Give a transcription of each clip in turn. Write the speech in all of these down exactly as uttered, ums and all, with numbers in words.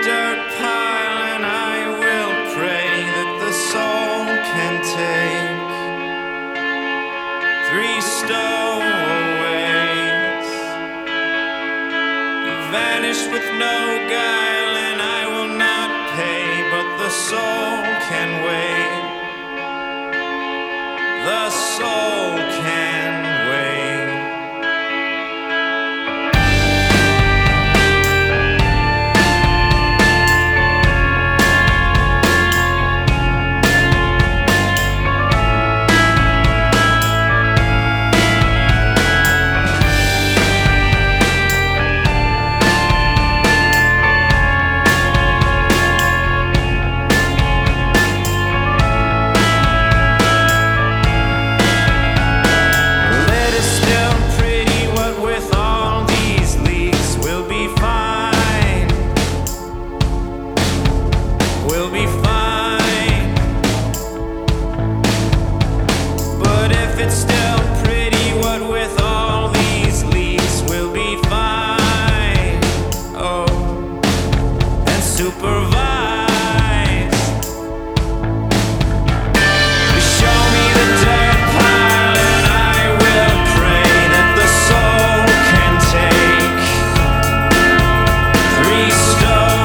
dirt pile and I will pray that the soul can take three stowaways. You vanished with no guile and I will not pay, but the soul can wait. The soul can wait. We'll be fine. But if it's still pretty, what with all these leaks, we'll be fine. Oh, and supervise. Show me the dirt pile and I will pray that the soul can take three stones.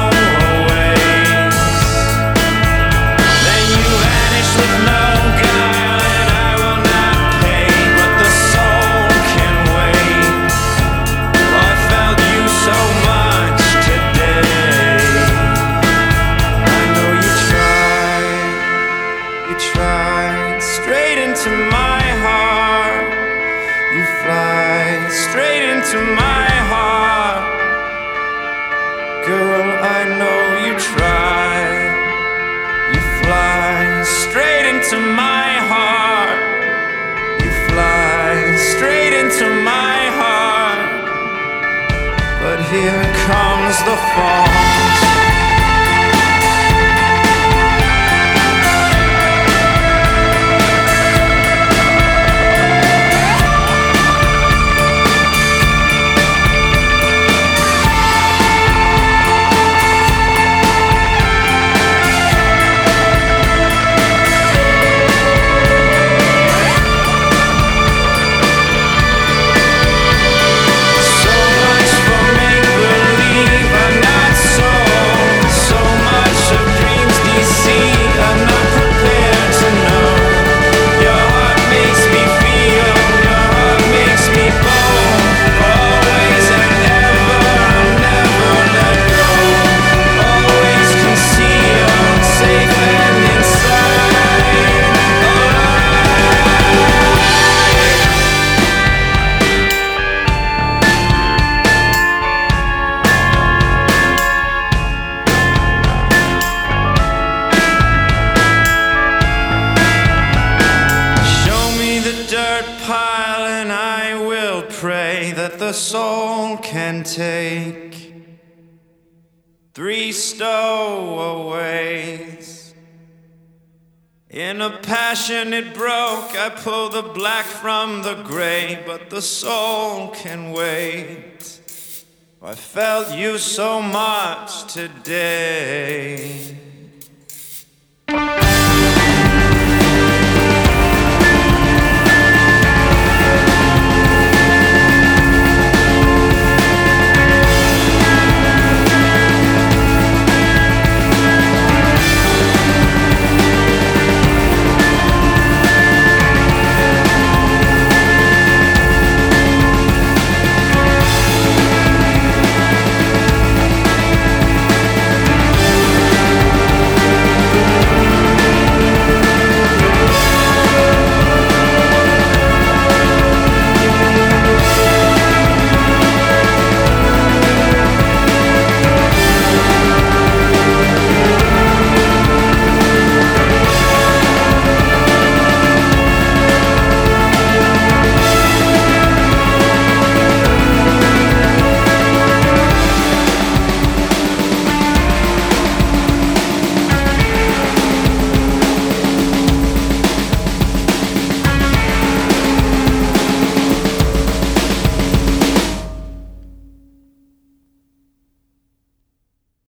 To my heart, you fly straight into my heart. Girl, I know you try. You fly straight into my heart. You fly straight into my heart. But here comes the fall. Pile and I will pray that the soul can take three stowaways. In a passion it broke, I pulled the black from the gray, but the soul can wait. I felt you so much today.